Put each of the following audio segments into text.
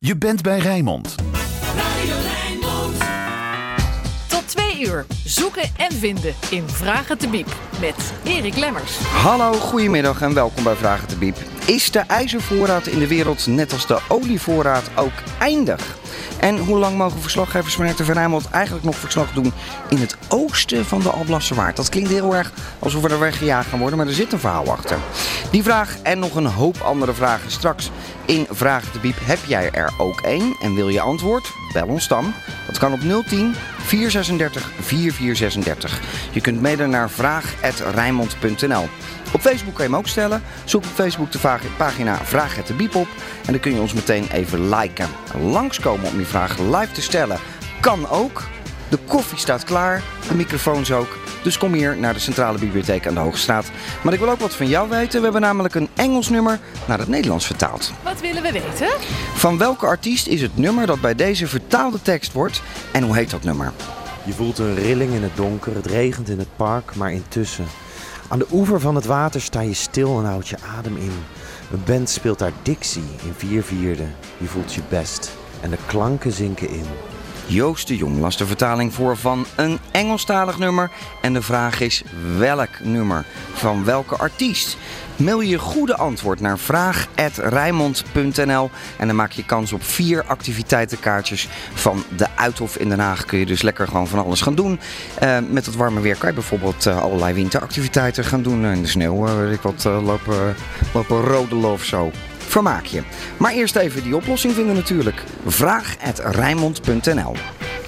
Je bent bij Rijnmond. Radio Rijnmond. Tot 2 uur zoeken en vinden in Vragen te Biep met Erik Lemmers. Hallo, goedemiddag en welkom bij Vragen te Biep. Is de ijzervoorraad in de wereld net als de olievoorraad ook eindig? En hoe lang mogen verslaggevers van RTV Rijnmond eigenlijk nog verslag doen in het oosten van de Alblasserwaard? Dat klinkt heel erg alsof we er weggejaagd gaan worden, maar er zit een verhaal achter. Die vraag en nog een hoop andere vragen straks in Vragen te Biep. Heb jij er ook één en wil je antwoord? Bel ons dan. Dat kan op 010 436 4436. Je kunt mailen naar vraag@rijnmond.nl. Op Facebook kan je hem ook stellen. Zoek op Facebook de pagina Vraag het de Biep op. En dan kun je ons meteen even liken. Langskomen om je vraag live te stellen kan ook. De koffie staat klaar, de microfoons ook. Dus kom hier naar de Centrale Bibliotheek aan de Hoogstraat. Maar ik wil ook wat van jou weten. We hebben namelijk een Engels nummer naar het Nederlands vertaald. Wat willen we weten? Van welke artiest is het nummer dat bij deze vertaalde tekst wordt? En hoe heet dat nummer? Je voelt een rilling in het donker, het regent in het park, maar intussen. Aan de oever van het water sta je stil en houd je adem in. Een band speelt daar Dixie in 4/4. Je voelt je best en de klanken zinken in. Joost de Jong las de vertaling voor van een Engelstalig nummer. En de vraag is welk nummer? Van welke artiest? Mail je goede antwoord naar vraag@rijnmond.nl en dan maak je kans op 4 activiteitenkaartjes van de Uithof in Den Haag. Kun je dus lekker gewoon van alles gaan doen. Met het warme weer kan je bijvoorbeeld allerlei winteractiviteiten gaan doen. In de sneeuw, weet ik wat, lopen rodelen of zo. Vermaak je. Maar eerst even die oplossing vinden natuurlijk. Vraag@rijnmond.nl.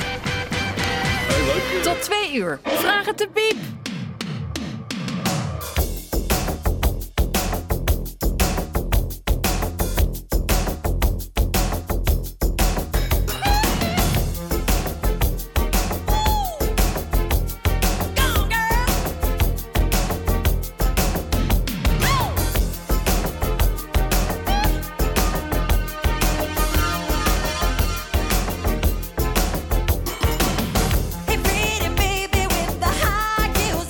Tot 2 uur Vragen te Biep. Hey pretty baby with the high heels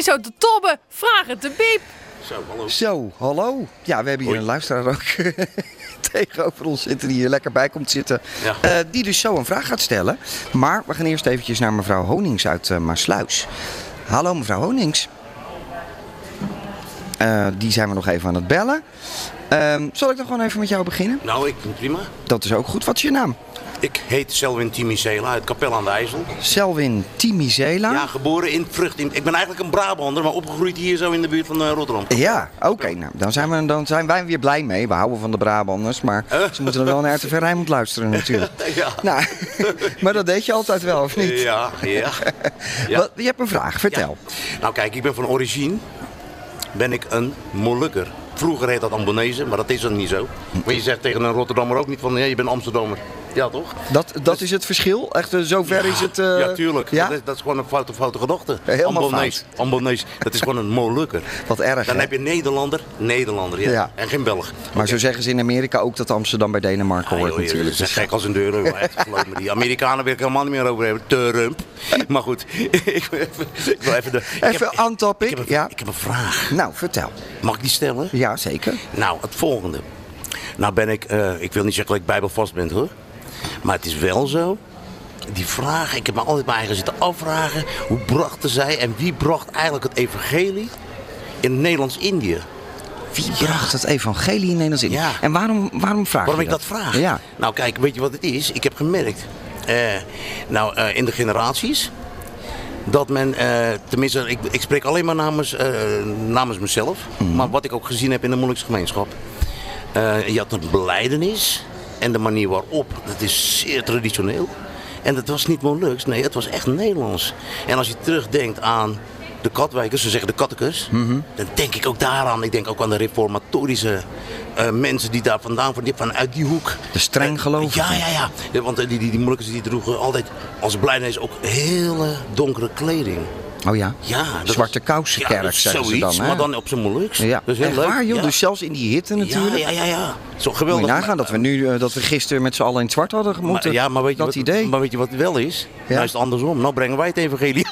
zo te tobben. Vraag het de Biep. Zo, hallo. Ja, we hebben hier een luisteraar ook tegenover ons zitten die hier lekker bij komt zitten. Ja. Die dus zo een vraag gaat stellen. Maar we gaan eerst eventjes naar mevrouw Honings uit Maasluis. Hallo mevrouw Honings. Die zijn we nog even aan het bellen. Zal ik dan gewoon even met jou beginnen? Nou, ik vind prima. Dat is ook goed. Wat is je naam? Ik heet Selwyn Timicela uit Capelle aan de IJssel. Selwyn Timicela. Ja, geboren in Vught. Ik ben eigenlijk een Brabander, maar opgegroeid hier zo in de buurt van Rotterdam. Ja, oké. Nou, dan zijn wij weer blij mee. We houden van de Brabanders, maar ze moeten er wel naar RTV Rijnmond luisteren natuurlijk. Ja. Nou, maar dat deed je altijd wel, of niet? Ja. Je hebt een vraag, vertel. Ja. Nou kijk, ik ben van origine ben ik een Molukker. Vroeger heet dat Ambonezen, maar dat is dan niet zo. Maar je zegt tegen een Rotterdammer ook niet van, je bent Amsterdammer. Ja, toch? Dat is het verschil? Echt, zover is het... Ja, tuurlijk. Ja? Dat is gewoon een foute gedachte. Helemaal Ambonees. Dat is gewoon een Molukker. Wat erg, Dan hè? heb je Nederlander, ja. Ja. En geen Belg. Maar zo zeggen ze in Amerika ook dat Amsterdam bij Denemarken hoort natuurlijk. Dat is gek als een deur. Hoor. Echt, geloof me. Die Amerikanen wil ik helemaal niet meer over hebben. Trump. Maar goed, ik wil even Even on topic. Ik heb een vraag. Nou, vertel. Mag ik die stellen? Ja, zeker. Nou, het volgende. Nou ben ik wil niet zeggen dat ik bijbelvast ben hoor. Maar het is wel zo. Die vraag, ik heb me altijd mijn eigen zitten afvragen. Hoe brachten zij en wie bracht eigenlijk het evangelie in Nederlands-Indië? Wie bracht het evangelie in Nederland in? Ja. En waarom vraag Waarom je ik dat vraag? Ja. Nou kijk, weet je wat het is? Ik heb gemerkt, in de generaties, dat men, tenminste, ik spreek alleen maar namens mezelf, maar wat ik ook gezien heb in de Molukse gemeenschap. Je had een belijdenis en de manier waarop, dat is zeer traditioneel. En dat was niet Moluks, nee, het was echt Nederlands. En als je terugdenkt aan de Katwijkers, ze zeggen de Kattekers, dan denk ik ook daaraan. Ik denk ook aan de reformatorische mensen die daar vandaan, vanuit die hoek. De streng gelovigen. Ja, want die Molukkers die droegen altijd als belijdenis ook hele donkere kleding. Oh ja? Ja, Zwarte kousenkerk zeggen ze dan, hè? Maar dan op zijn Moluks. Ja, dat is heel echt leuk. waar, joh. Ja. Dus zelfs in die hitte natuurlijk. Ja. Zo Moet geweldig. je nagaan dat we gisteren met z'n allen in het zwart hadden moeten. Maar weet je dat idee. Maar weet je wat het wel is? Ja? Nou is het andersom. Nou brengen wij het evangelie.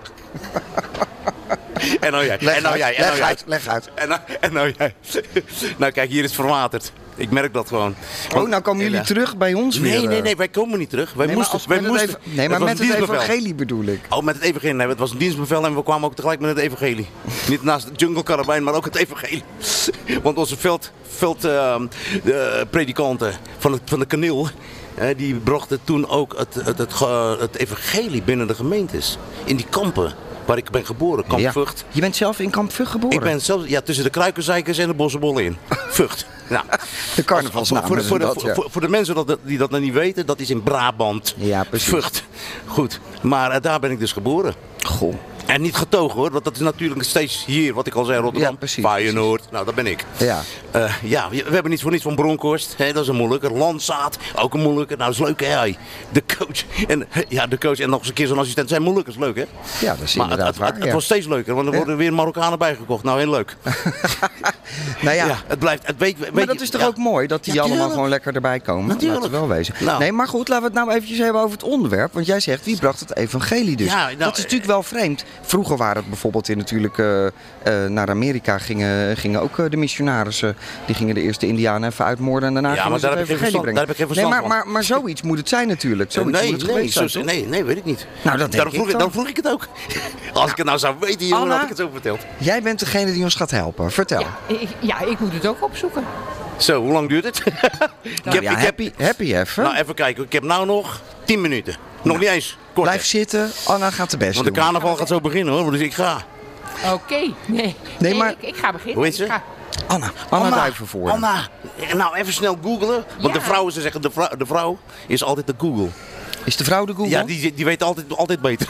En nou jij. Leg uit. En nou jij. Nou kijk, hier is het verwaterd. Ik merk dat gewoon. Oh, nou komen jullie terug bij ons weer? Nee, wij komen niet terug. Wij moesten. Maar met het evangelie bedoel ik. Oh, met het evangelie. Nee, het was een dienstbevel en we kwamen ook tegelijk met het evangelie. Niet naast de jungle karabijn, maar ook het evangelie. Want onze veldpredikanten van de Kaneel, die brachten toen ook het evangelie binnen de gemeentes. In die kampen. Waar ik ben geboren, Kamp Vught. Je bent zelf in Kamp Vught geboren? Ik ben zelf tussen de Kruikenzeikers en de Bossenbollen in. Vught. Nou, de carnavalsnaam voor de mensen die dat nog niet weten, dat is in Brabant. Ja, precies. Vught. Goed, maar daar ben ik dus geboren. Goh. En niet getogen hoor, want dat is natuurlijk steeds hier, wat ik al zei, Rotterdam. Ja, precies. Feyenoord, nou dat ben ik. Ja. We hebben niet voor niets van Bronkhorst, dat is een moeilijker. Landzaat, ook een moeilijker. Nou, dat is leuk hè, de coach en nog eens een keer zo'n assistent zijn moeilijk, is leuk hè. Ja, dat is maar inderdaad waar. Het wordt steeds leuker, want er worden weer Marokkanen bijgekocht. Nou, heel leuk. Nou ja, het blijft. Maar dat is toch ook mooi, dat die allemaal gewoon lekker erbij komen? Natuurlijk. Laten we wel wezen. Nou. Nee, maar goed, laten we het nou eventjes hebben over het onderwerp. Want jij zegt, wie bracht het evangelie dus? Ja, nou, dat is natuurlijk wel vreemd. Vroeger waren het bijvoorbeeld naar Amerika gingen ook de missionarissen. Die gingen de eerste Indianen even uitmoorden en daarna gingen ze het evangelie brengen. Daar heb ik geen verstand van. Maar zoiets moet het zijn natuurlijk. Nee, weet ik niet. Nou, dat daarom vroeg ik het ook. Als ik het nou zou weten, dan had ik het zo verteld. Jij bent degene die ons gaat helpen. Vertel. Ja, ik moet het ook opzoeken. Zo, hoe lang duurt het? Happy even. Nou, even kijken. Ik heb nou nog 10 minuten. Nog niet eens. Kort. Blijf zitten. Anna gaat de best doen. Want de carnaval gaat zo beginnen hoor, dus ik ga. Oké, nee, maar ik ga beginnen. Hoe heet ze? Anna Duivenvoorde. Anna, nou even snel googlen. Want de vrouwen, ze zeggen de vrouw is altijd de Google. Is de vrouw de Google? Ja, die weet altijd beter.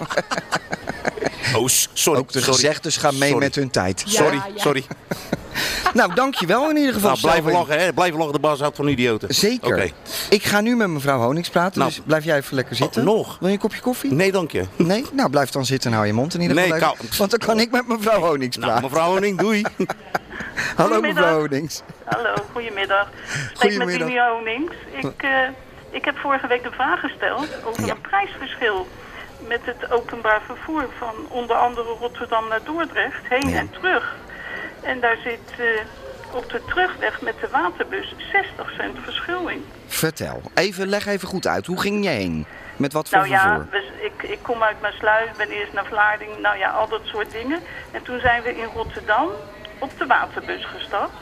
Oh, sorry. Ook de gezegdes gaan mee met hun tijd. Sorry. Nou, dankjewel in ieder geval. Nou, blijven lachen, hè? Blijven lachen, de baas houdt van idioten. Zeker. Okay. Ik ga nu met mevrouw Honings praten, dus blijf jij even lekker zitten. Nog? Wil je een kopje koffie? Nee, dank je. Nee? Nou, blijf dan zitten en hou je mond in ieder geval even. Want dan kan ik met mevrouw Honings praten. Nou, mevrouw Honing, doei. Hallo mevrouw Honings. Hallo, goedemiddag. Goedemiddag. Met Mimi Honings. Ik heb vorige week de vraag gesteld over een prijsverschil met het openbaar vervoer van onder andere Rotterdam naar Dordrecht, heen en terug. En daar zit op de terugweg met de waterbus 60 cent verschil in. Vertel. Leg even goed uit. Hoe ging je heen? Met wat voor vervoer? Ik kom uit Maassluis, ben eerst naar Vlaardingen, nou ja, al dat soort dingen. En toen zijn we in Rotterdam op de waterbus gestapt.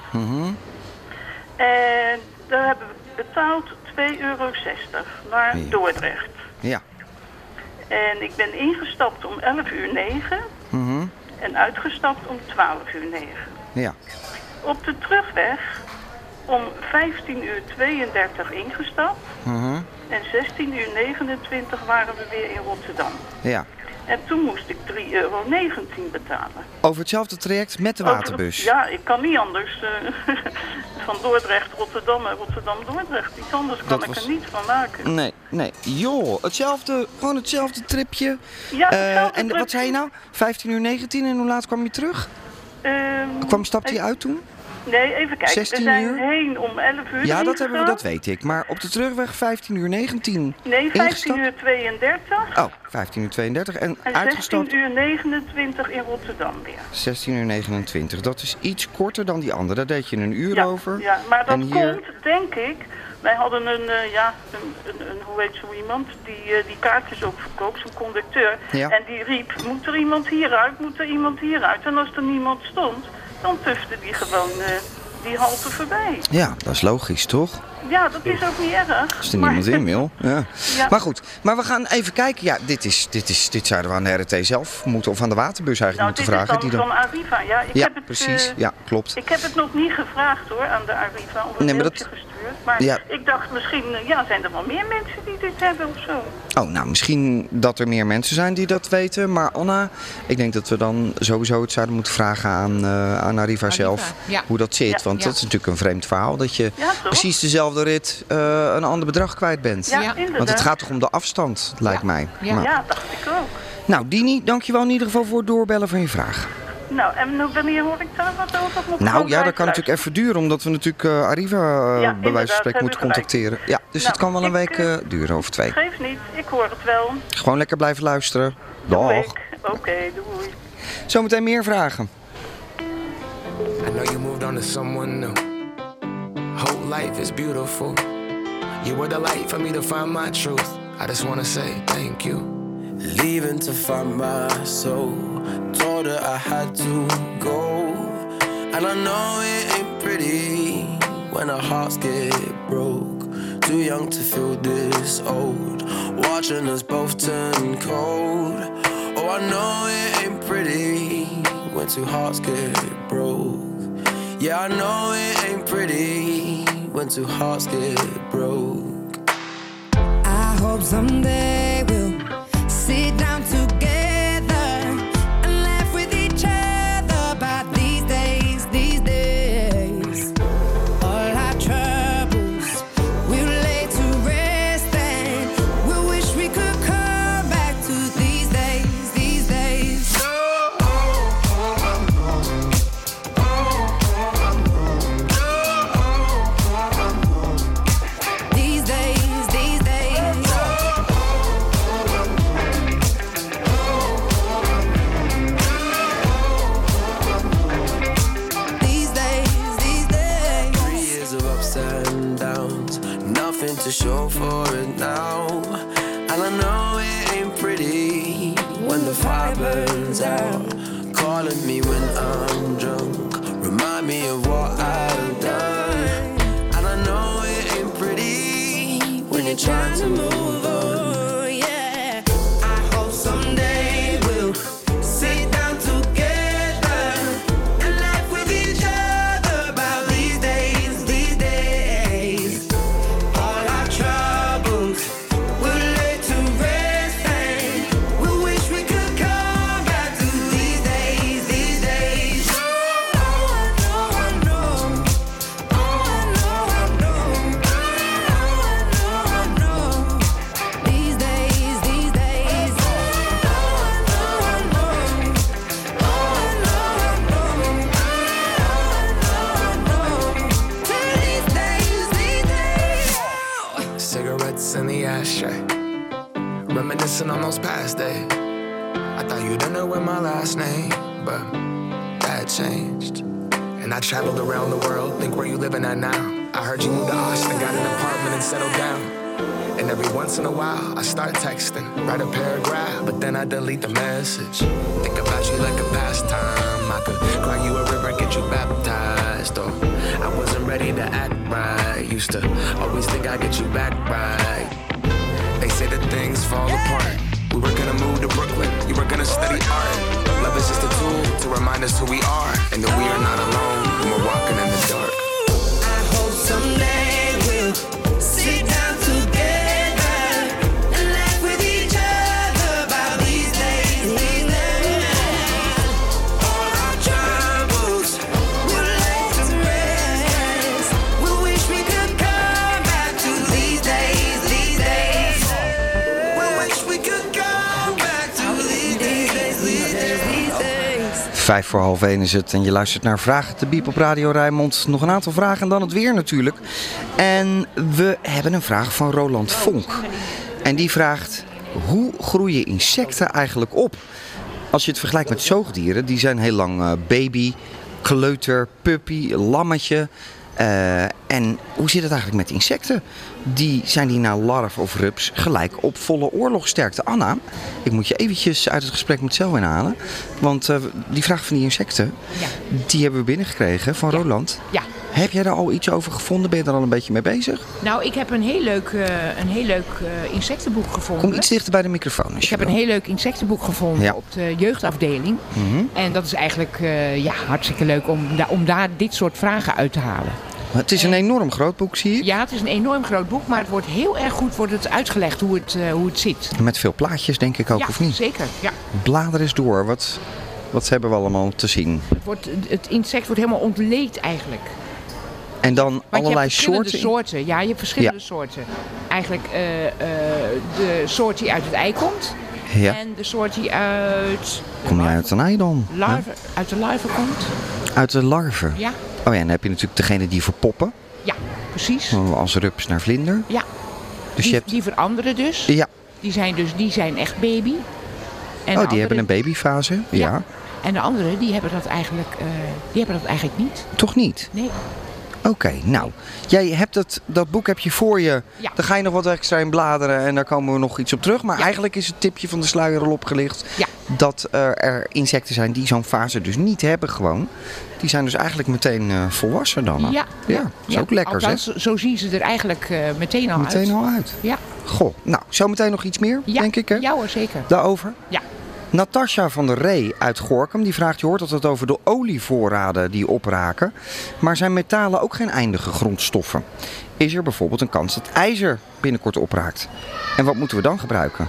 En daar hebben we betaald €2,60 naar Dordrecht. Ja. En ik ben ingestapt om 11:09 en uitgestapt om 12:09. Ja. Op de terugweg om 15:32 ingestapt en 16:29 waren we weer in Rotterdam. Ja. En toen moest ik €3,19 betalen. Over hetzelfde traject met de waterbus? Ja, ik kan niet anders. Van Dordrecht, Rotterdam en Rotterdam-Dordrecht. Iets anders kan ik er niet van maken. Nee. Joh, gewoon hetzelfde tripje. Ja, hetzelfde en tripje. wat zei je nou? 15:19 en hoe laat kwam je terug? Stapte je uit toen? Nee, even kijken. 16 we zijn uur? heen om 11:00. Ja, dat weet ik. Maar op de terugweg 15:19. Nee, 15:32. Oh, 15:32 en uitgestapt. 16:29 in Rotterdam weer. 16:29. Dat is iets korter dan die andere. Daar deed je een uur over. Ja, maar dat en hier... komt, denk ik. Wij hadden een hoe heet zo iemand, die kaartjes ook verkoopt, zo'n conducteur. Ja. En die riep, moet er iemand hieruit, moet er iemand hieruit. En als er niemand stond, dan tufte die gewoon die halte voorbij. Ja, dat is logisch, toch? Ja, dat is ook niet erg. Als er niemand in wil. Ja. Ja. Maar goed, we gaan even kijken. Ja, dit zouden we aan de RRT zelf moeten, of aan de waterbus eigenlijk moeten vragen. Dit is dan van Arriva. Ja, ik heb het, precies. Ja, klopt. Ik heb het nog niet gevraagd hoor, aan de Arriva, of een mailtje gestuurd. Maar ik dacht misschien, zijn er wel meer mensen die dit hebben of zo. Oh, nou, misschien dat er meer mensen zijn die dat weten. Maar Anna, ik denk dat we dan sowieso het zouden moeten vragen aan Arriva zelf. Ja. Hoe dat zit. Want dat is natuurlijk een vreemd verhaal. Dat je precies dezelfde rit een ander bedrag kwijt bent. Ja, inderdaad. Want het gaat toch om de afstand, lijkt mij. Ja, dacht ik ook. Nou, Dini, dankjewel in ieder geval voor het doorbellen van je vraag. Nou, en wanneer hoor ik daar wat over? Nou ja, dat kan natuurlijk even duren, omdat we natuurlijk Arriva bij wijze van spreken moeten contacteren. Ja, dus het kan wel een week duren, over 2. Geef niet, ik hoor het wel. Gewoon lekker blijven luisteren. Dag. Oké, doei. Zometeen meer vragen. I know you moved on to someone new. Whole life is beautiful. You were the light for me to find my truth. I just wanna say thank you. Leaving to find my soul. Told her I had to go. And I know it ain't pretty when our hearts get broke. Too young to feel this old. Watching us both turn cold. Oh, I know it ain't pretty when two hearts get broke. Yeah, I know it ain't pretty when two hearts get broke. I hope someday we'll sit down together and laugh with each other about these days, these days. All our troubles we'll lay to rest and we'll wish we could come back to these days, these days. These days, these days. These days, these days. 3 years of ups and downs, nothing to show for it now. And I know it ain't pretty when the fire burns out. Calling me when I'm drunk, remind me of what I've done. And I know it ain't pretty when you're trying to move on. Yeah, I hope someday we'll sit down together and laugh with each other about these days, these days. All our troubles we'll lay to rest and we'll wish we could come back to these days, these days. Oh, I know, I know. Oh, I know, I know. Oh, I know, I know. These days, these days. Oh, I know, I know. Oh, I know, I know. Oh, I know, I know. These days, these days. Cigarettes in the ashtray, reminiscing on those past days. I thought you didn't know my last name, but that changed. And I traveled around the world, think where you living at now. I heard you moved to Austin, got an apartment and settled down. And every once in a while, I start texting, write a paragraph, but then I delete the message. Think about you like a pastime. I could cry you a river, get you baptized. Or I wasn't ready to act right. Used to always think I'd get you back right. They say that things fall apart. We were gonna move to Brooklyn, you were gonna study art. Love is just a tool to remind us who we are, and that we are not alone when we're walking in the dark. I hope someday we'll sit down together and laugh with each other about these days. All our troubles will lay to rest. We wish we could come back to these days. We wish we could come back to these days. 1:55 is het en je luistert naar Vragen te Biep op Radio Rijnmond. Nog een aantal vragen en dan het weer natuurlijk. En we hebben een vraag van Roland Vonk. En die vraagt, hoe groeien insecten eigenlijk op? Als je het vergelijkt met zoogdieren, die zijn heel lang baby, kleuter, puppy, lammetje. En hoe zit het eigenlijk met insecten? Zijn die na larf of rups gelijk op volle oorlogsterkte? Anna, ik moet je eventjes uit het gesprek met Selwyn halen. Want die vraag van die insecten, die hebben we binnengekregen van Roland. Ja. Heb jij daar al iets over gevonden? Ben je er al een beetje mee bezig? Nou, ik heb een heel leuk insectenboek gevonden. Kom iets dichter bij de microfoon. Ik heb een heel leuk insectenboek gevonden op de jeugdafdeling. Mhm. En dat is eigenlijk hartstikke leuk om daar dit soort vragen uit te halen. Het is een enorm groot boek, zie ik. Ja, het is een enorm groot boek, maar het wordt heel erg goed uitgelegd hoe het zit. Met veel plaatjes, denk ik ook, of niet? Zeker. Ja. Blader eens door. Wat hebben we allemaal te zien? Het insect wordt helemaal ontleed eigenlijk. En dan Want allerlei je hebt soorten? Ja, je hebt verschillende soorten. Eigenlijk de soort die uit het ei komt. Ja. En de soort die uit... Kom je uit een ei dan? Uit de larve komt. Uit de larve? Ja. Oh ja, en dan heb je natuurlijk degene die verpoppen. Ja, precies. Als rups naar vlinder. Ja. Dus die veranderen dus. Ja. Die zijn echt baby. En die hebben een babyfase. Ja. En de anderen, die hebben dat eigenlijk niet. Toch niet? Nee. Oké, nou. Jij hebt dat boek heb je voor je. Ja. Daar ga je nog wat extra in bladeren en daar komen we nog iets op terug. Maar eigenlijk is het tipje van de sluier al opgelicht. Ja. Dat er insecten zijn die zo'n fase dus niet hebben gewoon. Die zijn dus eigenlijk meteen volwassen dan. Ja. Dat is ook lekker, althans, zeg. Zo zien ze er eigenlijk meteen al uit. Ja. Goh, nou, zometeen nog iets meer, denk ik, hè? Ja hoor, zeker. Daarover? Ja. Natasja van der Ree uit Gorinchem die vraagt, je hoort altijd over de olievoorraden die opraken. Maar zijn metalen ook geen eindige grondstoffen? Is er bijvoorbeeld een kans dat ijzer binnenkort opraakt? En wat moeten we dan gebruiken?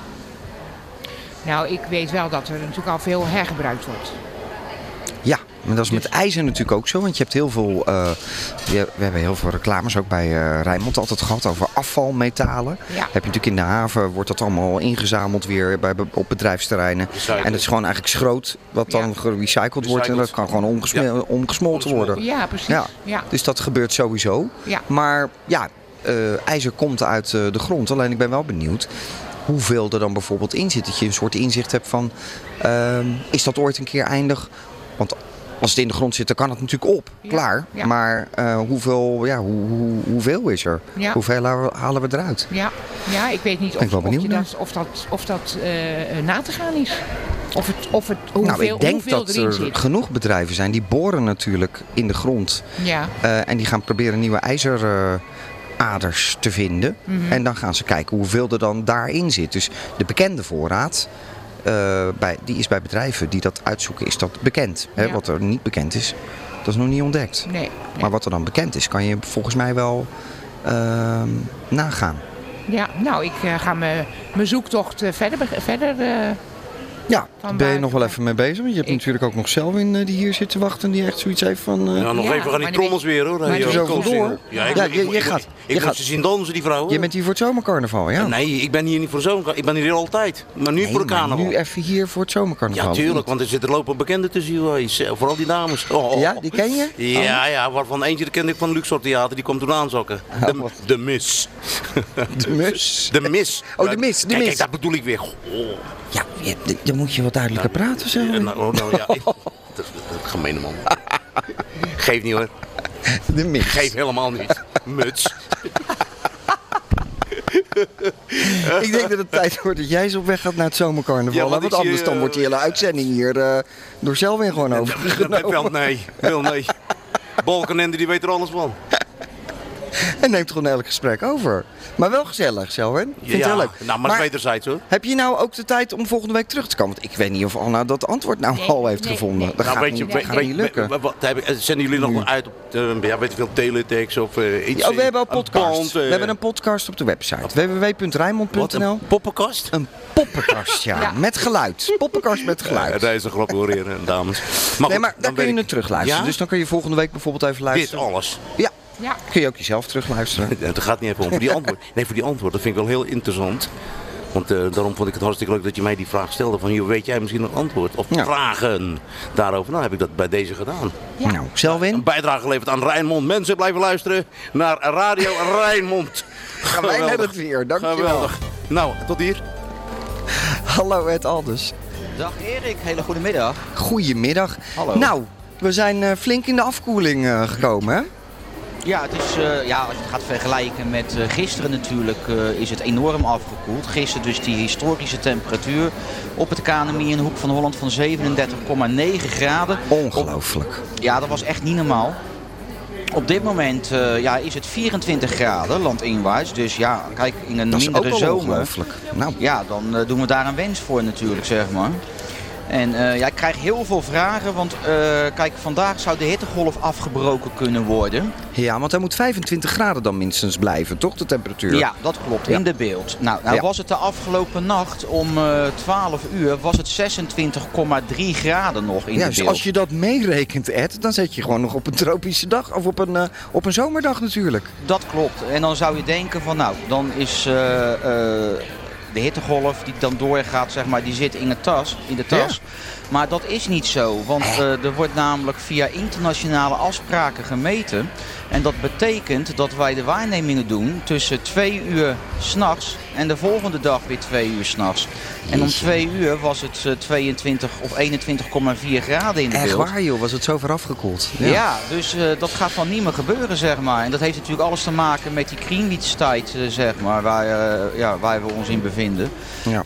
Nou, ik weet wel dat er natuurlijk al veel hergebruikt wordt. Ja, maar dat is met ijzer natuurlijk ook zo. Want je hebt heel veel, we hebben heel veel reclames ook bij Rijnmond altijd gehad over afvalmetalen. Ja. Heb je natuurlijk in de haven, wordt dat allemaal ingezameld weer op bedrijfsterreinen. Recycled. En dat is gewoon eigenlijk schroot wat dan gerecycled wordt. En dat kan gewoon omgesmolten worden. Ja, precies. Ja. Ja. Dus dat gebeurt sowieso. Ja. Maar ja, ijzer komt uit de grond. Alleen ik ben wel benieuwd hoeveel er dan bijvoorbeeld in zit. Dat je een soort inzicht hebt van, is dat ooit een keer eindig? Want als het in de grond zit, dan kan het natuurlijk op. Ja, klaar. ja. Maar hoeveel is er? Ja. Hoeveel halen we eruit? Ja, ik weet niet of dat na te gaan is. Hoeveel ik denk dat erin er zit. genoeg bedrijven zijn die boren natuurlijk in de grond. Ja. En die gaan proberen nieuwe ijzeraders te vinden. Mhm. En dan gaan ze kijken hoeveel er dan daarin zit. Dus de bekende voorraad, die is bij bedrijven die dat uitzoeken, is dat bekend. Hè? Ja. Wat er niet bekend is, dat is nog niet ontdekt. Nee. Maar wat er dan bekend is, kan je volgens mij wel nagaan. Ja, nou, ik ga mijn zoektocht verder Ja, Van ben je nog wel buiten. even mee bezig? Want je hebt natuurlijk ook nog Selwyn die hier zit te wachten. Die echt zoiets heeft van... Ja, nog Ja, even gaan die maar trommels weer hoor. maar Hey, die is joh, ook kom wel door. zingen. Ja, Ja, je ik gaat- moet ze zien dansen, die vrouwen. Je bent hier voor het zomercarnaval, ja? Nee, ik ben hier niet voor zo'n. Ik ben hier altijd. Maar nu Nee, voor de maar carnaval. nu even hier voor het zomercarnaval. Ja, tuurlijk, want er zitten lopen bekenden tussen jullie. Vooral die dames. Oh. Ja, die ken je? Ja, waarvan eentje dat kende ik van Luxor Theater, die komt toen aanzakken. De mis. De mus. De mis. Oh, de mis, de Kijk, mis. kijk, dat bedoel ik weer. Ja, dan moet je wat duidelijker praten zo. Ja, dat is gemene man. Geef niet hoor. De mis. Geef helemaal niet. Muts. Ik denk dat het tijd wordt dat jij eens op weg gaat naar het zomercarnaval. Ja, want want ik zie, anders dan wordt die hele uitzending hier door Selwyn gewoon overgenomen. Wel nee. Balkenende die weet er alles van. En neemt gewoon elk gesprek over. Maar wel gezellig, Selwyn. Vind je Ja, wel leuk. nou, maar wederzijds hoor. Heb je nou ook de tijd om volgende week terug te komen? Want ik weet niet of Anna dat antwoord nou al heeft gevonden. Dat Nou, gaat weet je, niet lukken. zenden jullie nog wel uit op weet je veel, teletext of iets? Ja, we hebben een podcast. band, We hebben een podcast op de website. www.rijnmond.nl. Wat, een poppenkast? Een poppenkast, ja. Met geluid. Poppenkast met geluid. Dat is een grap hoor, heren en dames. Maar Nee, goed, maar daar kun je weet het terugluisteren. Ja? Dus dan kun je volgende week bijvoorbeeld even Dit luisteren. alles. Ja, Ja. kun je ook jezelf terugluisteren. Het gaat niet even om. Voor die antwoord. Nee, voor die antwoord. Dat vind ik wel heel interessant. Want daarom vond ik het hartstikke leuk dat je mij die vraag stelde. Van, joh, weet jij misschien een antwoord? Of Ja. vragen daarover? Nou, heb ik dat bij deze gedaan. Ja. Nou, Selwyn. Een bijdrage geleverd aan Rijnmond. Mensen, blijven luisteren naar Radio Rijnmond. Gaan wij naar het weer. Dankjewel. Geweldig. Nou, tot hier. Hallo Ed Alders. Dag Erik, hele goede middag. Goedemiddag. Hallo. Nou, we zijn flink in de afkoeling gekomen, hè? Ja, het is, als je het gaat vergelijken met gisteren natuurlijk, is het enorm afgekoeld. Gisteren dus die historische temperatuur op het KNMI in de Hoek van Holland van 37,9 graden. Ongelooflijk. Ja, dat was echt niet normaal. Op dit moment is het 24 graden landinwaarts. Dus ja, kijk, in een Dat is ook mindere wel zomer. ongelooflijk. Nou, Ja, dan doen we daar een wens voor natuurlijk, zeg maar. En ik krijg heel veel vragen, want kijk, vandaag zou de hittegolf afgebroken kunnen worden. ja, want hij moet 25 graden dan minstens blijven, toch, de temperatuur? Ja, dat klopt, Ja. in de beeld. Nou Ja. was het de afgelopen nacht om 12 uur, was het 26,3 graden nog in Ja, de dus beeld. als je dat meerekent, Ed, dan zit je gewoon nog op een tropische dag. Of op een zomerdag natuurlijk. Dat klopt. En dan zou je denken van nou, dan is de hittegolf die dan doorgaat, zeg maar, die zit in de tas. Maar dat is niet zo, want er wordt namelijk via internationale afspraken gemeten. En dat betekent dat wij de waarnemingen doen tussen 2 uur 's nachts en de volgende dag weer 2 uur 's nachts. En om 2 uur was het 22 of 21,4 graden in de Echt beeld. waar, joh, was het zo ver afgekoeld. Ja, dus dat gaat van niet meer gebeuren, zeg maar. En dat heeft natuurlijk alles te maken met die Greenwich-tijd, zeg maar, waar we ons in bevinden. Ja.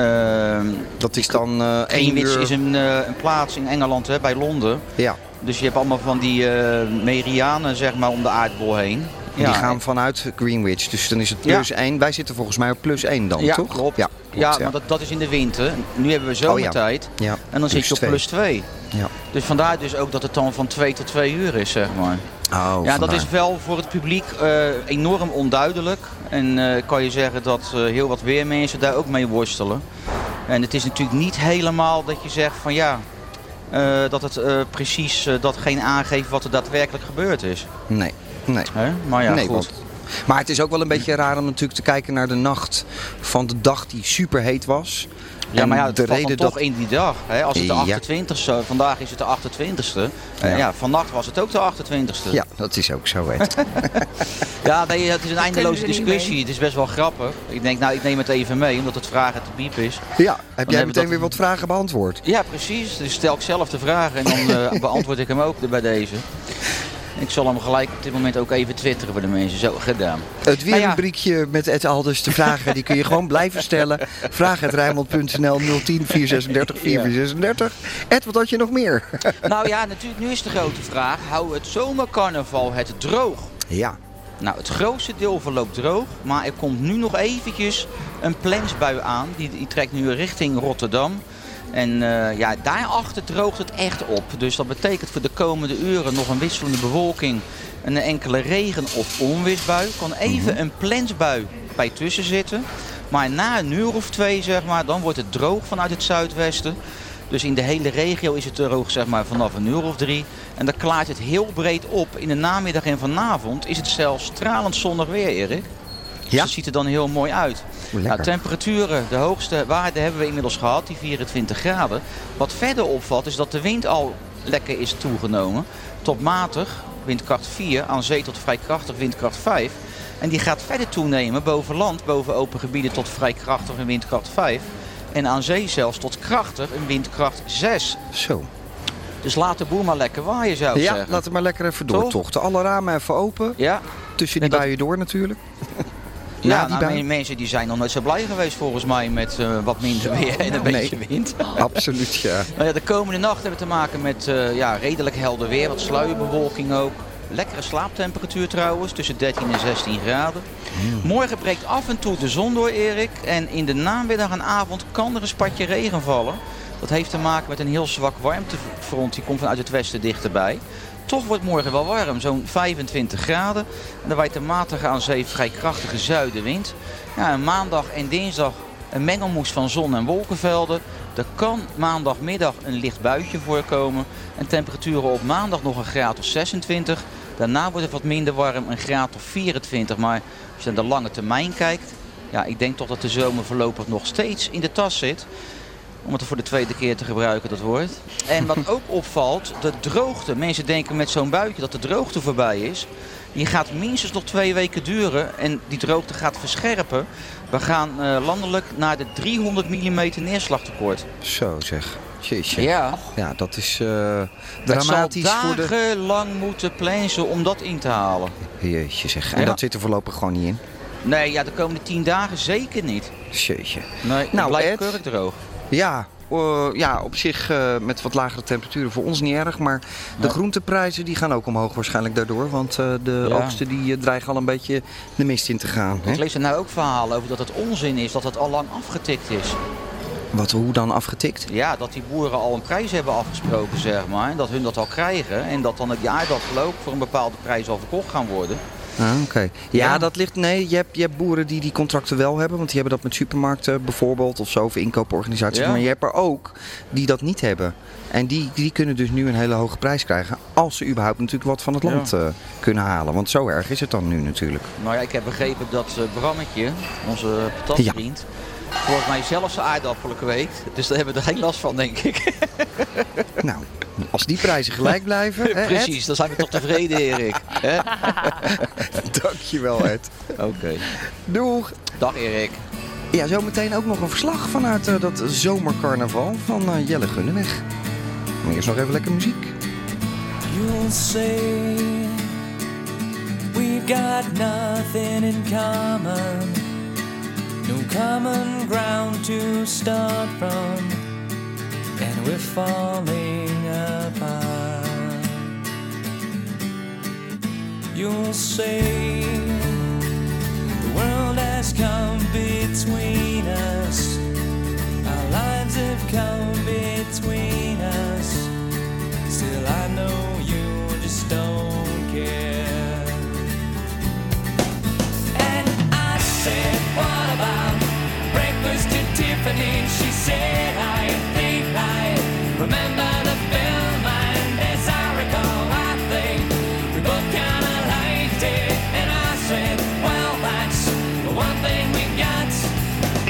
Dat is dan 1 Greenwich uur... is een plaats in Engeland, hè, bij Londen. Ja, Dus je hebt allemaal van die meridianen, zeg maar, om de aardbol heen. die gaan vanuit Greenwich. Dus dan is het plus 1. Wij zitten volgens mij op plus 1 dan, Ja, toch? klopt. Ja, Ja, maar dat is in de winter. Nu hebben we zomertijd. Ja. En dan zit je op plus 2. Ja. Dus vandaar dus ook dat het dan van 2 tot 2 uur is, zeg maar. Oh, Ja, dat vandaar. is wel voor het publiek enorm onduidelijk. En kan je zeggen dat heel wat weermensen daar ook mee worstelen. En het is natuurlijk niet helemaal dat je zegt van ja, dat het precies datgene aangeeft wat er daadwerkelijk gebeurd is. Nee. Hè? Maar ja, Nee, goed. want- maar het is ook wel een beetje raar om natuurlijk te kijken naar de nacht van de dag die super heet was. Ja, En maar ja, het de valt reden dan toch dat... in die dag. Hè? Als het de Ja. 28ste, vandaag is het de 28ste. Ja. Vannacht was het ook de 28ste. Ja, dat is ook zo, hè. Ja, nee, het is een eindeloze er niet discussie. mee. Het is best wel grappig. Ik denk, nou, ik neem het even mee, omdat het vragen te diep is. Ja, heb jij hebben we meteen dat- weer wat vragen beantwoord? Ja, precies. Dus stel ik zelf de vraag en dan beantwoord ik hem ook bij deze. Ik zal hem gelijk op dit moment ook even twitteren voor de mensen. Zo, gedaan. Het Nou ja. weerrubriekje met Ed Alders, de vragen, die kun je gewoon blijven stellen. Vraag@rijnmond.nl 010 436 4436. Ed, wat had je nog meer? Nou ja, natuurlijk, nu is de grote vraag. Hou het zomercarnaval het droog? Ja. Nou, het grootste deel verloopt droog, maar er komt nu nog eventjes een plensbui aan. Die trekt nu richting Rotterdam. En daarachter droogt het echt op. Dus dat betekent voor de komende uren nog een wisselende bewolking. En een enkele regen- of onweersbui. Kan even een plensbui bij tussen zitten. Maar na een uur of 2, zeg maar, dan wordt het droog vanuit het zuidwesten. Dus in de hele regio is het droog, zeg maar, vanaf een uur of 3. En dan klaart het heel breed op. In de namiddag en vanavond is het zelfs stralend zonnig weer, Erik. Dus het ziet er dan heel mooi uit. Nou, temperaturen, de hoogste waarde hebben we inmiddels gehad, die 24 graden. Wat verder opvalt is dat de wind al lekker is toegenomen. Tot matig, windkracht 4, aan zee tot vrij krachtig, windkracht 5. En die gaat verder toenemen boven land, boven open gebieden tot vrij krachtig en windkracht 5. En aan zee zelfs tot krachtig en windkracht 6. Zo. Dus laat de boer maar lekker waaien, zou ik zeggen. Ja, laat het maar lekker even doortochten. Alle ramen even open. Ja. Tussen die buien door natuurlijk. Ja, nou, mensen die zijn nog nooit zo blij geweest volgens mij met wat minder weer en een beetje wind. Absoluut, ja. Nou ja, de komende nacht hebben we te maken met redelijk helder weer, wat sluierbewolking ook. Lekkere slaaptemperatuur trouwens, tussen 13 en 16 graden. Morgen breekt af en toe de zon door, Erik. En in de namiddag en avond kan er een spatje regen vallen. Dat heeft te maken met een heel zwak warmtefront, die komt vanuit het westen dichterbij. Toch wordt morgen wel warm, zo'n 25 graden. En dan waait de matige aan zee vrij krachtige zuidenwind. Ja, en maandag en dinsdag een mengelmoes van zon- en wolkenvelden. Er kan maandagmiddag een licht buitje voorkomen. En temperaturen op maandag nog een graad of 26. Daarna wordt het wat minder warm, een graad of 24. Maar als je naar de lange termijn kijkt, ja, ik denk toch dat de zomer voorlopig nog steeds in de tas zit. Om het er voor de tweede keer te gebruiken, dat woord. En wat ook opvalt, de droogte. Mensen denken met zo'n buitje dat de droogte voorbij is. Die gaat minstens nog 2 weken duren en die droogte gaat verscherpen. We gaan landelijk naar de 300 mm neerslagtekort. Zo zeg. Jeetje. Ja. Ja, dat is dramatisch. Het zal voor de... dagenlang moeten pleinzen om dat in te halen. Jeetje zeg. En dat zit er voorlopig gewoon niet in? Nee, ja, de komende 10 dagen zeker niet. Jeetje. Nee, nou, blijft Ed, keurig droog. Ja, op zich met wat lagere temperaturen voor ons niet erg. Maar de groenteprijzen die gaan ook omhoog waarschijnlijk daardoor. Want de oogsten die dreigen al een beetje de mist in te gaan. Ik lees er nou ook verhalen over dat het onzin is, dat het al lang afgetikt is. Hoe dan afgetikt? Ja, dat die boeren al een prijs hebben afgesproken, zeg maar. En dat hun dat al krijgen. En dat dan die aardappelen ook voor een bepaalde prijs al verkocht gaan worden. Ah, oké. Ja, dat ligt... Nee, je hebt boeren die contracten wel hebben. Want die hebben dat met supermarkten bijvoorbeeld of zo. Of inkooporganisaties. Ja. Maar je hebt er ook die dat niet hebben. En die kunnen dus nu een hele hoge prijs krijgen. Als ze überhaupt natuurlijk wat van het land kunnen halen. Want zo erg is het dan nu natuurlijk. Nou ja, ik heb begrepen dat Brammetje, onze patatvriend, volgens mij zelf zijn aardappelen kweekt. Dus daar hebben we er geen last van, denk ik. Nou, als die prijzen gelijk blijven. Precies, dan zijn we toch tevreden, Erik. Dankjewel, Ed. Oké. Doeg. Dag, Erik. Ja, zometeen ook nog een verslag vanuit dat zomercarnaval van Jelle Gunneweg. Maar eerst nog even lekker muziek. You'll say we've got nothing in common. No common ground to start from, and we're falling apart. You'll say the world has come between us, our lives have come between us. Still I know you just don't care. And I said, what about breakfast at Tiffany? She said, I think I remember the film, and as I recall, I think we both kinda liked it. And I said, well, that's the one thing we got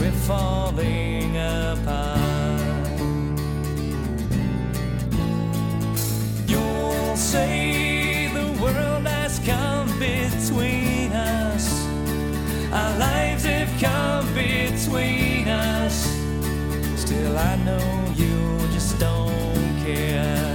we're falling apart. You'll say the world has come between us. Our lives have come between us. Still I know you just don't care.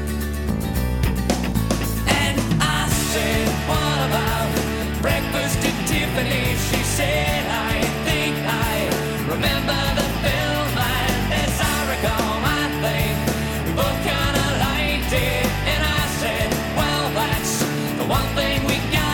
And I said, what about breakfast at Tiffany? She said, I think I remember the film, and as I recall, I think we both kinda liked it. And I said, well, that's the one thing we got.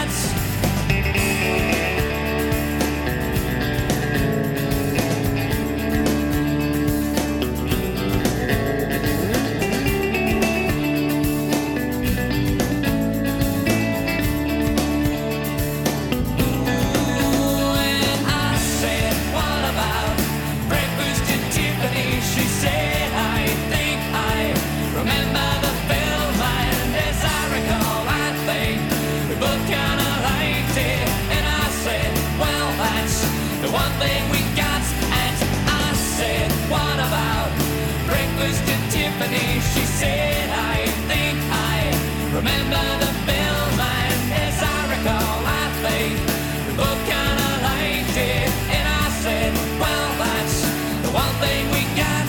The one thing we got, and I said, what about breakfast at Tiffany? She said, I think I remember the film, and as I recall, I think we both kinda liked it. And I said, well, that's the one thing we got.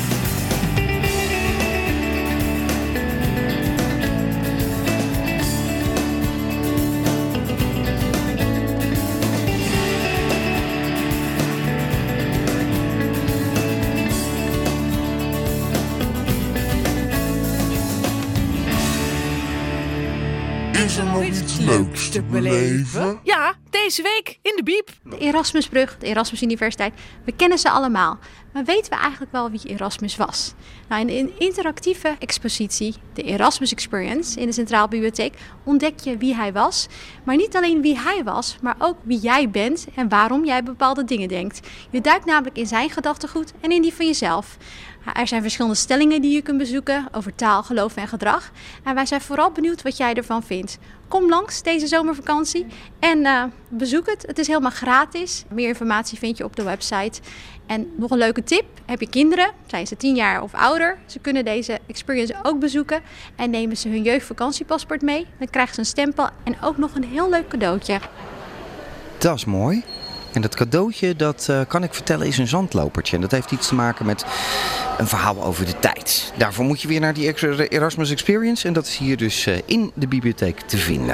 Is er nog iets leuks te beleven? Ja, deze week in de Biep. De Erasmusbrug, de Erasmus Universiteit, we kennen ze allemaal. Maar weten we eigenlijk wel wie Erasmus was? Nou, in een interactieve expositie, de Erasmus Experience in de Centraal Bibliotheek, ontdek je wie hij was. Maar niet alleen wie hij was, maar ook wie jij bent en waarom jij bepaalde dingen denkt. Je duikt namelijk in zijn gedachtegoed en in die van jezelf. Er zijn verschillende stellingen die je kunt bezoeken over taal, geloof en gedrag. En wij zijn vooral benieuwd wat jij ervan vindt. Kom langs deze zomervakantie en bezoek het. Het is helemaal gratis. Meer informatie vind je op de website. En nog een leuke tip. Heb je kinderen, zijn ze 10 jaar of ouder, ze kunnen deze experience ook bezoeken. En nemen ze hun jeugdvakantiepaspoort mee. Dan krijgen ze een stempel en ook nog een heel leuk cadeautje. Dat is mooi. En dat cadeautje, dat kan ik vertellen, is een zandlopertje. En dat heeft iets te maken met een verhaal over de tijd. Daarvoor moet je weer naar die Erasmus Experience. En dat is hier dus in de bibliotheek te vinden.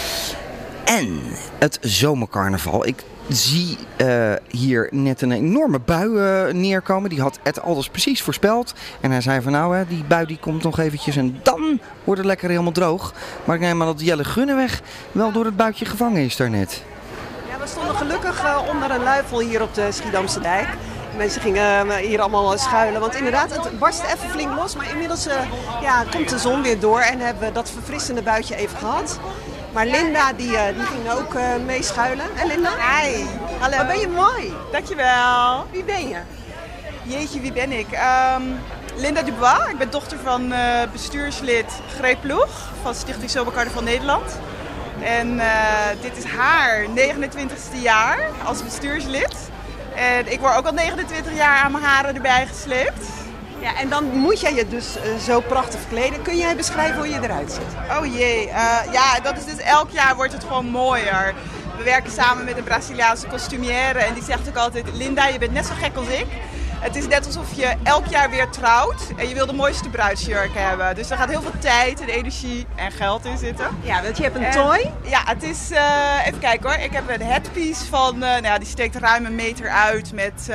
En het zomercarnaval. Ik zie hier net een enorme bui neerkomen. Die had Ed Alders precies voorspeld. En hij zei van nou, die bui die komt nog eventjes en dan wordt het lekker helemaal droog. Maar ik neem aan dat Jelle Gunneweg wel door het buitje gevangen is daarnet. We stonden gelukkig onder een luifel hier op de Schiedamse dijk. Mensen gingen hier allemaal schuilen, want inderdaad, het barstte even flink los. Maar inmiddels komt de zon weer door en hebben we dat verfrissende buitje even gehad. Maar Linda, die ging ook meeschuilen. En Linda? Hi. Hallo. Wat ben je mooi. Dankjewel. Wie ben je? Jeetje, wie ben ik? Linda Dubois. Ik ben dochter van bestuurslid Greep Ploeg van Stichting Zomercarnaval Nederland. En dit is haar 29e jaar als bestuurslid. En ik word ook al 29 jaar aan mijn haren erbij gesleept. Ja, en dan moet jij je dus zo prachtig verkleden. Kun jij beschrijven hoe je eruit ziet? Oh jee, ja, dat is dus elk jaar wordt het gewoon mooier. We werken samen met een Braziliaanse costumière en die zegt ook altijd: Linda, je bent net zo gek als ik. Het is net alsof je elk jaar weer trouwt en je wil de mooiste bruidsjurken hebben. Dus er gaat heel veel tijd en energie en geld in zitten. Ja, want je hebt een tooi. Ja, het is, even kijken hoor. Ik heb een headpiece van, die steekt ruim 1 meter uit met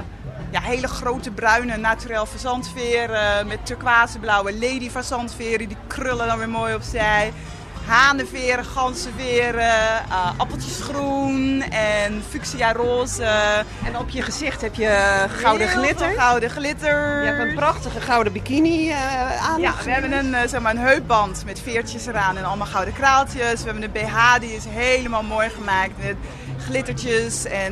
hele grote bruine naturel fazantveren. Met turquoise blauwe lady fazantveren, die krullen dan weer mooi opzij. Hanenveren, ganzenveren, appeltjesgroen en fuchsia roze. En op je gezicht heb je gouden glitter. Gouden glitter. Je hebt een prachtige gouden bikini aan. Ja, we hebben een heupband met veertjes eraan en allemaal gouden kraaltjes. We hebben een BH, die is helemaal mooi gemaakt met glittertjes. En,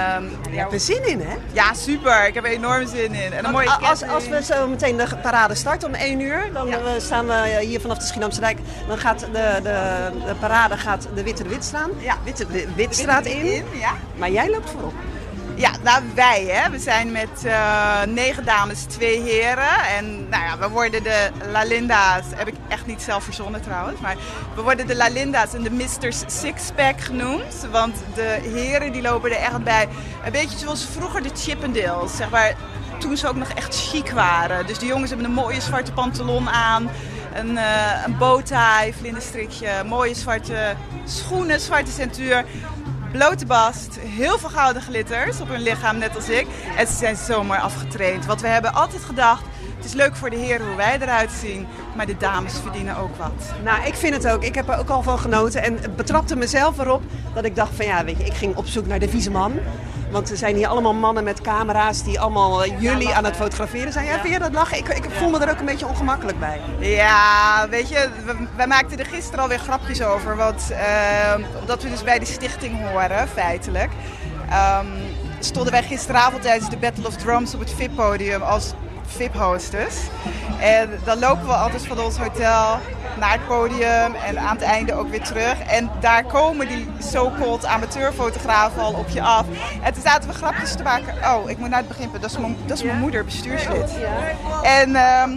je hebt er zin in, hè? Ja, super. Ik heb er enorm zin in. En een mooie als we zo meteen de parade starten om 1 uur, dan staan we hier vanaf de Schiedamse dijk. Dan gaat de parade gaat de Witte de Witstraat in. Ja. Maar jij loopt voorop. Ja, nou wij hè. We zijn met 9 dames, 2 heren. En nou ja, we worden de Lalinda's, heb ik echt niet zelf verzonnen trouwens. Maar we worden de Lalinda's en de Misters Sixpack genoemd. Want de heren die lopen er echt bij. Een beetje zoals vroeger de Chippendales, zeg maar. Toen ze ook nog echt chic waren. Dus de jongens hebben een mooie zwarte pantalon aan. Een bowtie, vlinderstrikje, mooie zwarte schoenen, zwarte centuur. Blote bast, heel veel gouden glitters op hun lichaam, net als ik. En ze zijn zo mooi afgetraind. Want we hebben altijd gedacht, het is leuk voor de heren hoe wij eruit zien. Maar de dames verdienen ook wat. Nou, ik vind het ook. Ik heb er ook al van genoten. En betrapte mezelf erop dat ik dacht van ja, weet je, ik ging op zoek naar de vieze man. Want er zijn hier allemaal mannen met camera's die allemaal jullie aan het fotograferen zijn. Ja, vind je dat lachen? Ik voel me er ook een beetje ongemakkelijk bij. Ja, weet je, wij maakten er gisteren alweer grapjes over. Want omdat we dus bij de stichting horen, feitelijk. Stonden wij gisteravond tijdens de Battle of Drums op het VIP-podium als VIP-hostess. En dan lopen we altijd van ons hotel naar het podium en aan het einde ook weer terug. En daar komen die so-called amateurfotografen al op je af. En toen zaten we grapjes te maken. Oh, ik moet naar het beginpunt. Dat is mijn moeder, bestuurslid. En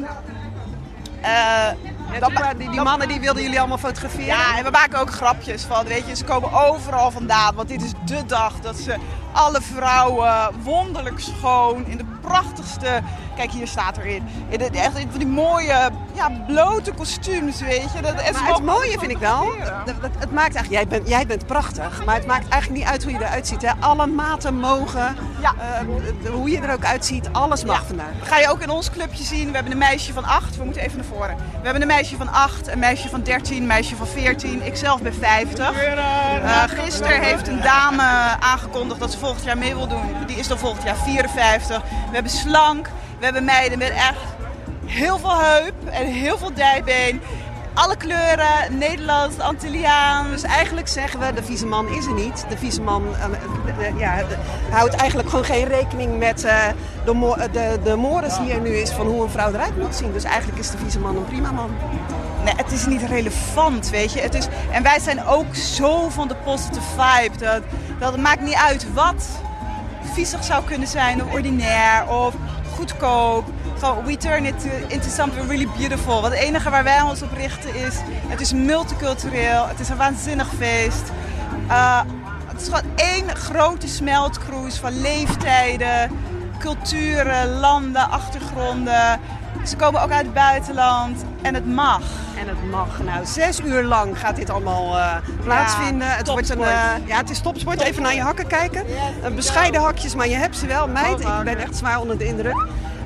die mannen die wilden jullie allemaal fotograferen? Ja, en we maken ook grapjes van, weet je, ze komen overal vandaan. Want dit is de dag dat ze alle vrouwen wonderlijk schoon in de prachtigste... Kijk, hier staat erin. Echt van die mooie, blote kostuums, weet je. Het mooie vind ik wel, het maakt eigenlijk, jij bent prachtig, maar het maakt eigenlijk niet uit hoe je eruit ziet. Hè? Alle maten mogen, hoe je er ook uitziet, alles mag vandaag. Ga je ook in ons clubje zien, we hebben een meisje van 8, we moeten even naar voren. We hebben een meisje van 8, een meisje van 13, een meisje van 14, ik zelf ben 50. Gisteren heeft een dame aangekondigd dat ze volgend jaar mee wil doen. Die is dan volgend jaar 54. We hebben slank. We hebben meiden met echt heel veel heup en heel veel dijbeen. Alle kleuren, Nederlands, Antilliaans. Dus eigenlijk zeggen we, de vieze man is er niet. De vieze man houdt eigenlijk gewoon geen rekening met de mores die er nu is van hoe een vrouw eruit moet zien. Dus eigenlijk is de vieze man een prima man. Nee, het is niet relevant, weet je. En wij zijn ook zo van de positive vibe. Dat het maakt niet uit wat viezig zou kunnen zijn of ordinair of goedkoop. Gewoon, we turn it into something really beautiful. Want het enige waar wij ons op richten is, het is multicultureel, het is een waanzinnig feest. Het is gewoon één grote smeltkroes van leeftijden, culturen, landen, achtergronden. Ze komen ook uit het buitenland en het mag. En het mag. Nou, 6 uur lang gaat dit allemaal plaatsvinden. Het wordt het is topsport. Even naar je hakken kijken. Bescheiden hakjes, maar je hebt ze wel. Meid, ik ben echt zwaar onder de indruk.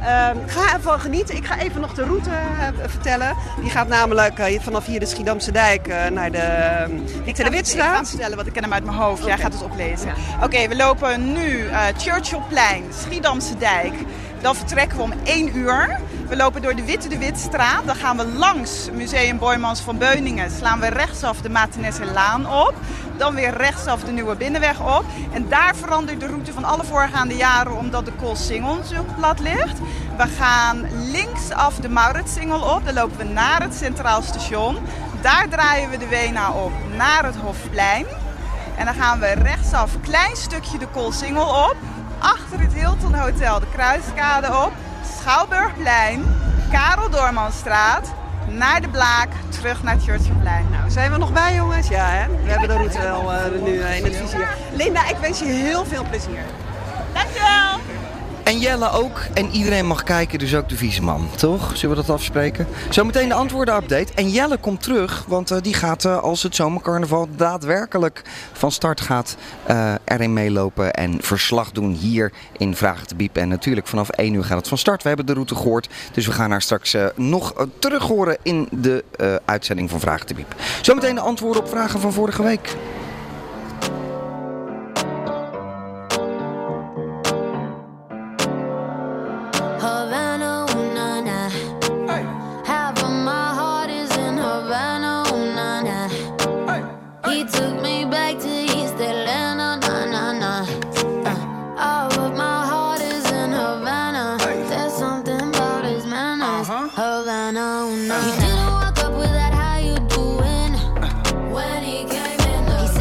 Ga ervan genieten. Ik ga even nog de route vertellen. Die gaat namelijk vanaf hier de Schiedamse Dijk naar de Witstraat. Ik ga het vertellen, want ik ken hem uit mijn hoofd. Jij gaat het oplezen. Ja. Oké, we lopen nu Churchillplein, Schiedamse Dijk. Dan vertrekken we om 1 uur. We lopen door de Witstraat. Dan gaan we langs Museum Boijmans van Beuningen. Slaan we rechtsaf de Maartenesserlaan op. Dan weer rechtsaf de Nieuwe Binnenweg op. En daar verandert de route van alle voorgaande jaren omdat de Koolsingel zo plat ligt. We gaan linksaf de Mauritsingel op. Dan lopen we naar het Centraal Station. Daar draaien we de Wena op naar het Hofplein. En dan gaan we rechtsaf een klein stukje de Koolsingel op. Achter het Hilton Hotel de Kruiskade op. Schouwburgplein, Karel Doormanstraat, naar de Blaak, terug naar het Churchillplein. Nou, zijn we nog bij, jongens? Ja, hè? We hebben de route wel nu in het vizier. Linda, ik wens je heel veel plezier. Dankjewel! En Jelle ook. En iedereen mag kijken, dus ook de vieze man. Toch? Zullen we dat afspreken? Zometeen de antwoorden-update. En Jelle komt terug, want die gaat als het zomercarnaval daadwerkelijk van start gaat erin meelopen en verslag doen hier in Vragen te Biep. En natuurlijk vanaf 1 uur gaat het van start. We hebben de route gehoord, dus we gaan haar straks nog terug horen in de uitzending van Vragen te Biep. Zometeen de antwoorden op vragen van vorige week. He didn't walk up with that, how you doing? When he came in, he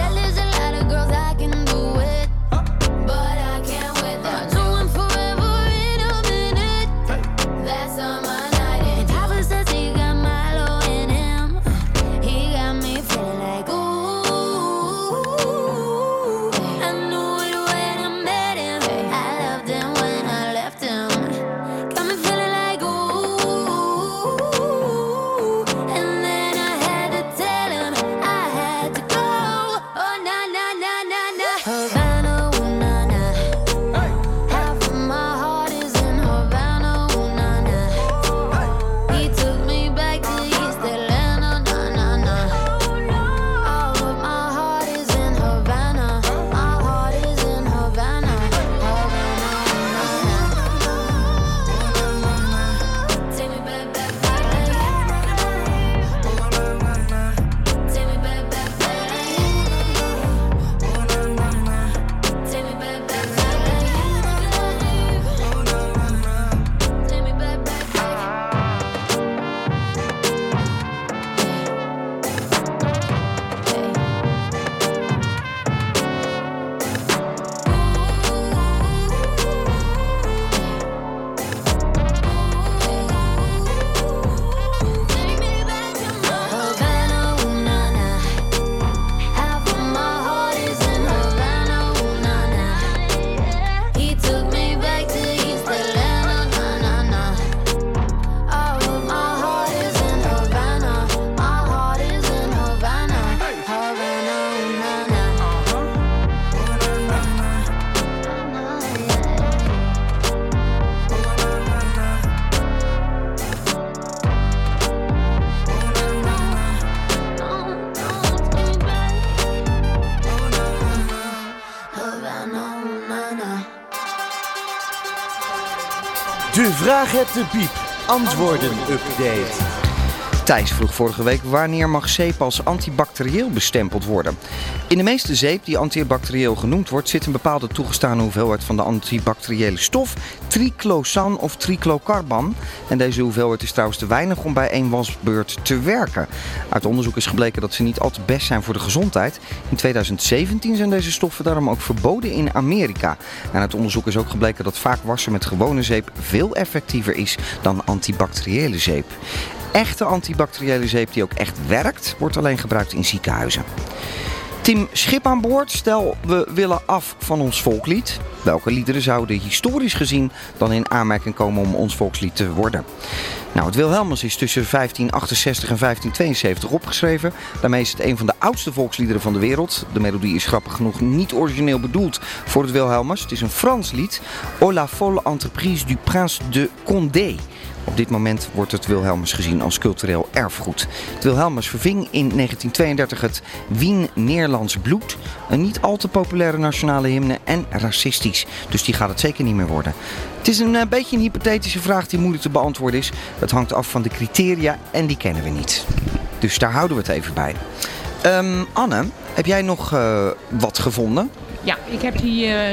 De Vraag het de Piep. Antwoorden update. Thijs vroeg vorige week wanneer mag zeep als antibacterieel bestempeld worden. In de meeste zeep die antibacterieel genoemd wordt zit een bepaalde toegestane hoeveelheid van de antibacteriële stof triclosan of triclocarban. En deze hoeveelheid is trouwens te weinig om bij één wasbeurt te werken. Uit onderzoek is gebleken dat ze niet al te best zijn voor de gezondheid. In 2017 zijn deze stoffen daarom ook verboden in Amerika. En uit onderzoek is ook gebleken dat vaak wassen met gewone zeep veel effectiever is dan antibacteriële zeep. Echte antibacteriële zeep die ook echt werkt, wordt alleen gebruikt in ziekenhuizen. Team Schip aan boord, stel we willen af van ons volkslied. Welke liederen zouden historisch gezien dan in aanmerking komen om ons volkslied te worden? Nou, het Wilhelmus is tussen 1568 en 1572 opgeschreven. Daarmee is het een van de oudste volksliederen van de wereld. De melodie is grappig genoeg niet origineel bedoeld voor het Wilhelmus. Het is een Frans lied. Oh la folle entreprise du prince de Condé. Op dit moment wordt het Wilhelmus gezien als cultureel erfgoed. Het Wilhelmus verving in 1932 het Wien-Neerlands bloed. Een niet al te populaire nationale hymne en racistisch. Dus die gaat het zeker niet meer worden. Het is een beetje een hypothetische vraag die moeilijk te beantwoorden is. Het hangt af van de criteria en die kennen we niet. Dus daar houden we het even bij. Anne, heb jij nog wat gevonden? Ja, ik heb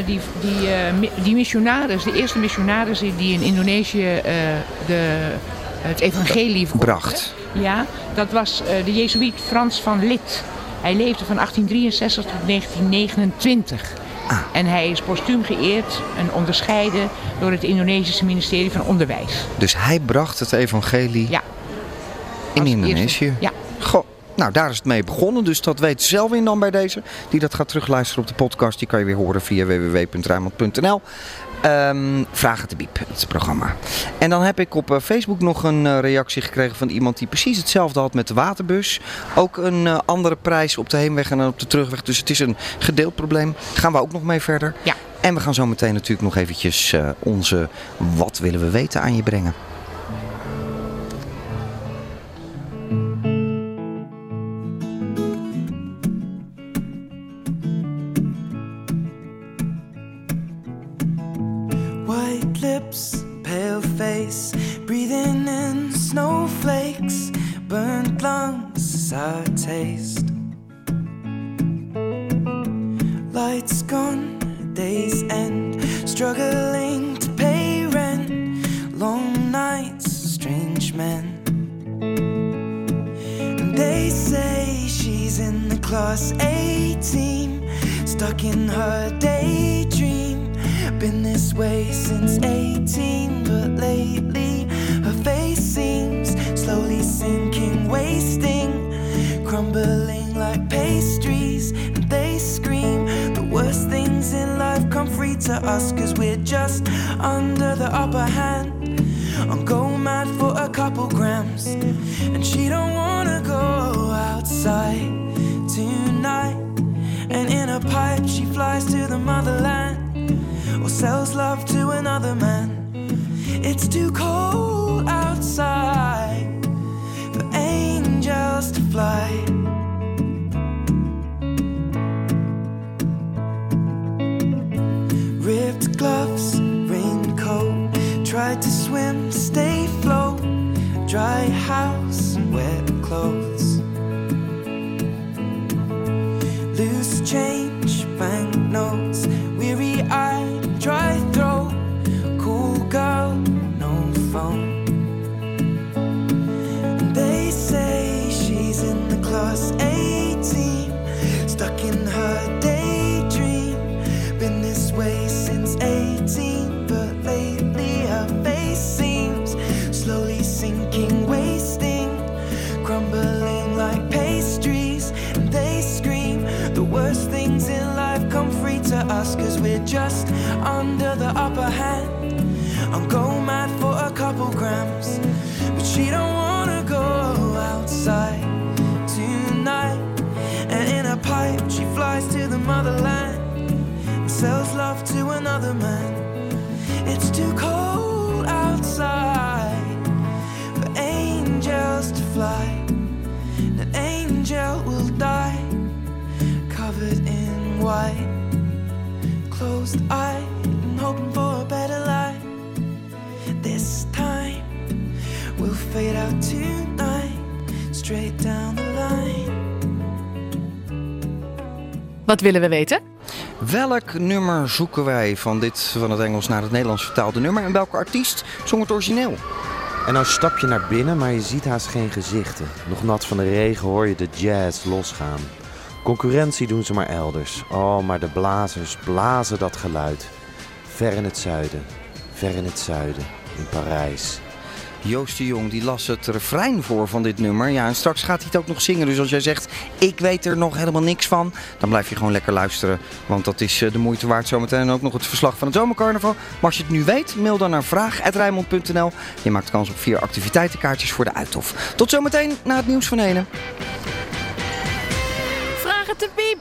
die missionaris, de eerste missionaris die in Indonesië het evangelie bracht. Ja, dat was de Jezuïet Frans van Lith. Hij leefde van 1863 tot 1929. En hij is postuum geëerd en onderscheiden door het Indonesische ministerie van Onderwijs. Dus hij bracht het evangelie in Indonesië? Ja. Goh. Nou, daar is het mee begonnen, dus dat weet Selwyn dan bij deze. Die dat gaat terugluisteren op de podcast, die kan je weer horen via www.rijnmond.nl. Vraag het de Biep, het programma. En dan heb ik op Facebook nog een reactie gekregen van iemand die precies hetzelfde had met de waterbus. Ook een andere prijs op de heenweg en op de terugweg. Dus het is een gedeeld probleem. Gaan we ook nog mee verder. Ja. En we gaan zo meteen natuurlijk nog eventjes onze Wat willen we weten aan je brengen. Lips, pale face, breathing in snowflakes, burnt lungs as I taste. Lights gone, days end, struggling to pay rent, long nights, strange men. And they say she's in the class A team, stuck in her daydream. Been this way since 18, but lately her face seems slowly sinking, wasting, crumbling like pastries. And they scream the worst things in life come free to us, 'cause we're just under the upper hand. I'm go mad for a couple grams, and she don't wanna go outside tonight. And in a pipe she flies to the motherland, or sells love to another man. It's too cold outside for angels to fly. Ripped gloves, raincoat, tried to swim, stay afloat, dry house, wet clothes. Loose change, banknotes, weary-eyed, dry throat, cool girl, no phone. They say she's in the class 18, stuck in her daydream. Been this way since 18, but lately her face seems slowly sinking, wasting, crumbling like pastries. And they scream the worst things in life come free to us, 'cause we're just under the upper hand. I'm go mad for a couple grams, but she don't wanna go outside tonight. And in a pipe she flies to the motherland and sells love to another man. It's too cold outside for angels to fly. An angel will die covered in white, closed eyed and hoping for a better life. They Wat willen we weten? Welk nummer zoeken wij van het Engels naar het Nederlands vertaalde nummer? En welke artiest zong het origineel? En nou stap je naar binnen, maar je ziet haast geen gezichten. Nog nat van de regen hoor je de jazz losgaan. Concurrentie doen ze maar elders. Oh, maar de blazers blazen dat geluid. Ver in het zuiden, in Parijs. Joost de Jong die las het refrein voor van dit nummer. Ja, en straks gaat hij het ook nog zingen. Dus als jij zegt, ik weet er nog helemaal niks van, dan blijf je gewoon lekker luisteren. Want dat is de moeite waard zometeen. En ook nog het verslag van het zomercarnaval. Maar als je het nu weet, mail dan naar vraag@rijnmond.nl. Je maakt kans op 4 activiteitenkaartjes voor de Uithof. Tot zometeen na het nieuws van 1. Vragen te Piep!